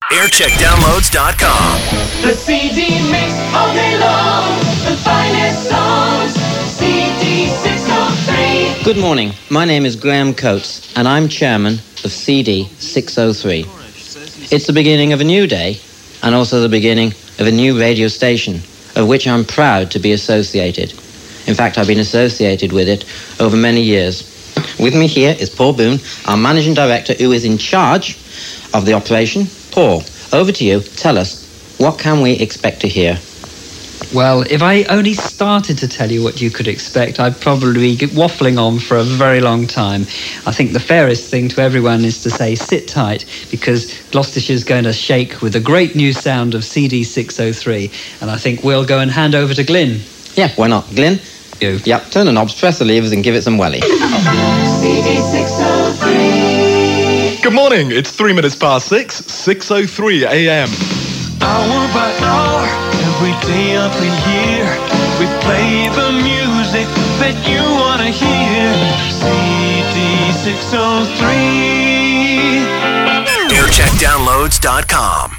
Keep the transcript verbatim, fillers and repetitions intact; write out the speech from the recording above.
aircheck downloads dot com. The C D mix all day long. The finest songs. C D six oh three. Good morning. My name is Graham Coates, and I'm chairman of C D six oh three. It's the beginning of a new day, and also the beginning of a new radio station, of which I'm proud to be associated. In fact, I've been associated with it over many years. With me here is Paul Boone, our managing director, who is in charge of the operation. Paul, over to you. Tell us, what can we expect to hear? Well, if I only started to tell you what you could expect, I'd probably be waffling on for a very long time. I think the fairest thing to everyone is to say sit tight, because Gloucestershire's going to shake with the great new sound of C D six oh three. And I think we'll go and hand over to Glyn. Yeah, why not? Glyn? You. Yep, turn the knobs, press the levers and give it some welly. C D six oh three. Good morning, it's three minutes past six, six oh three a.m. Hour by hour, every day of the year, we play the music that you want to hear. C D six oh three. aircheck downloads dot com.